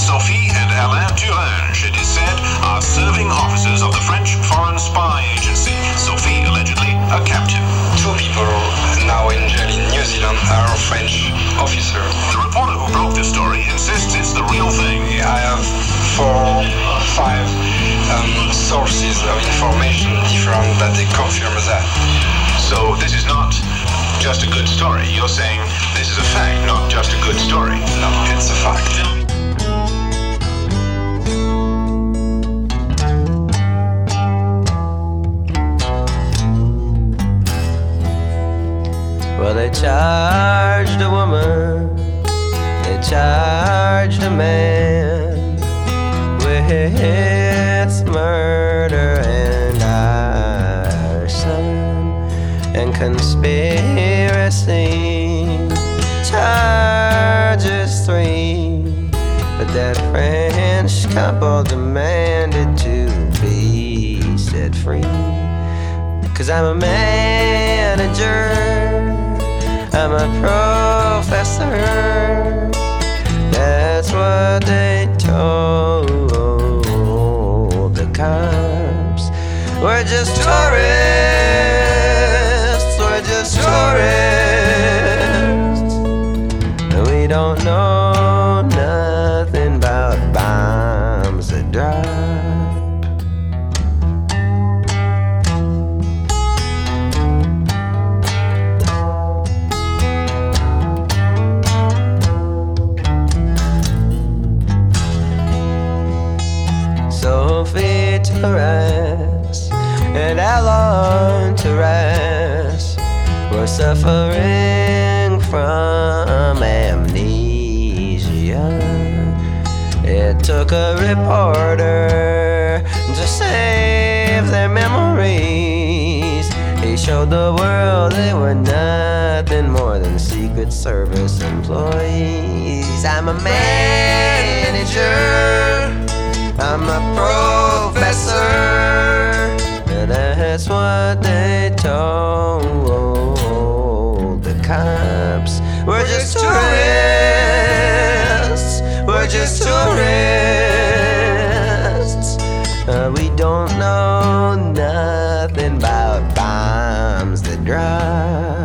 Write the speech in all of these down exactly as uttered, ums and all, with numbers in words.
Sophie and Alain Turange, it is said, are serving officers of the French Foreign Spy Agency. Sophie, allegedly, a captive. Two people now in jail in New Zealand are French officers. The reporter who broke this story insists it's the real thing. I have four, five um, sources of information different that they confirm that. So this is not just a good story. You're saying this is a fact, not just a good story. No, it's a fact. Well, they charged a woman, they charged a man with murder and arson and conspiracy. Charges three, but that French couple demanded to be set free. 'Cause I'm a manager, I'm a professor, that's what they told the cops. We're just tourists, we're just tourists, and we don't know nothing about bombs that drop. Sophie Torres and Alain Torres were suffering from amnesia. It took a reporter to save their memories. He showed the world they were nothing more than Secret Service employees. I'm a manager, I'm a professor, and that's what they told the cops. We're just tourists, we're just tourists, uh, we don't know nothing about bombs that drop.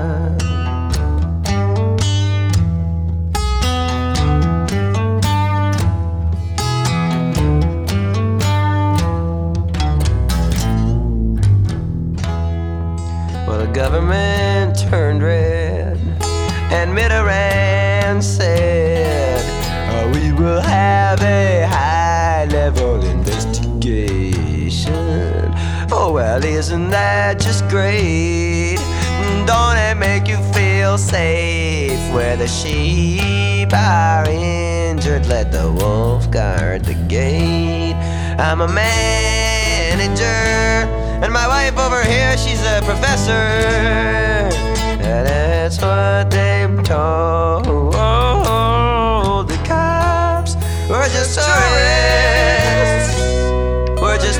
Government turned red, and Mitterrand said, oh, we will have a high-level investigation. Oh, well, isn't that just great? Don't it make you feel safe? Where the sheep are injured, let the wolf guard the gate. I'm a manager, and my wife over here, she's a professor, and that's what they told the cops. We're just tourists, we're just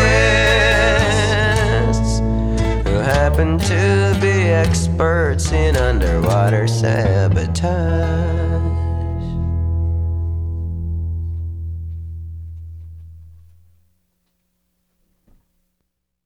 tourists who happen to be experts in underwater sabotage.